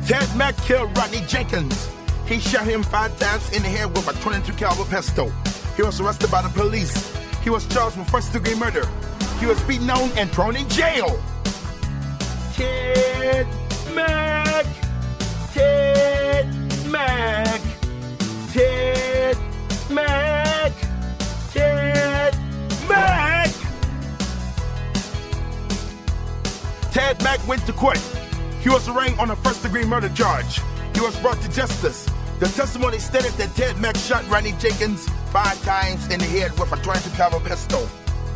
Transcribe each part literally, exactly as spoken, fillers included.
Ted Mack killed Rodney Jenkins. He shot him five times in the head with a twenty-two caliber pistol. He was arrested by the police. He was charged with first-degree murder. He was beaten on and thrown in jail. Ted Mack. Ted Mack. Ted Mack. Ted Mack. Ted Mack went to court. He was arraigned on a first-degree murder charge. He was brought to justice. The testimony stated that Ted Mack shot Rodney Jenkins five times in the head with a twenty-two caliber pistol.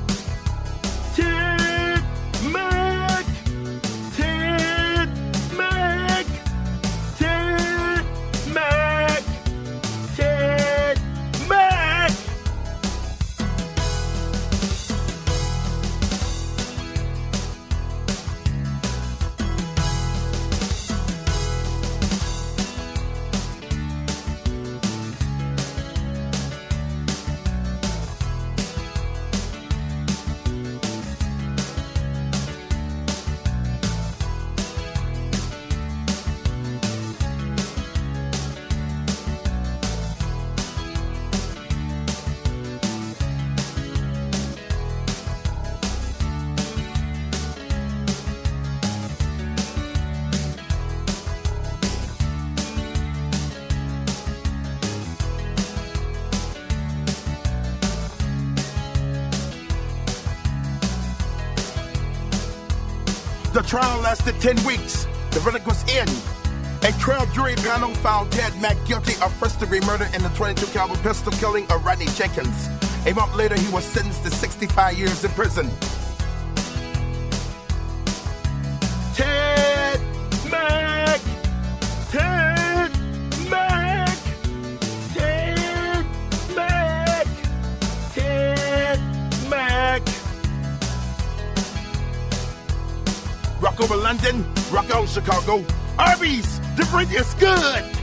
Ted Mack. Ted Mack. Ted Mack. Ted Mack. The trial lasted ten weeks. The verdict was in. A twelve jury panel found Ted Mack guilty of first-degree murder in the twenty-two caliber pistol killing of Rodney Jenkins. A month later, he was sentenced to sixty-five years in prison. Ted Mack. Ted Mack. Ted Mack. Ted Mack. Rock over London, rock on Chicago. Arby's, different is good.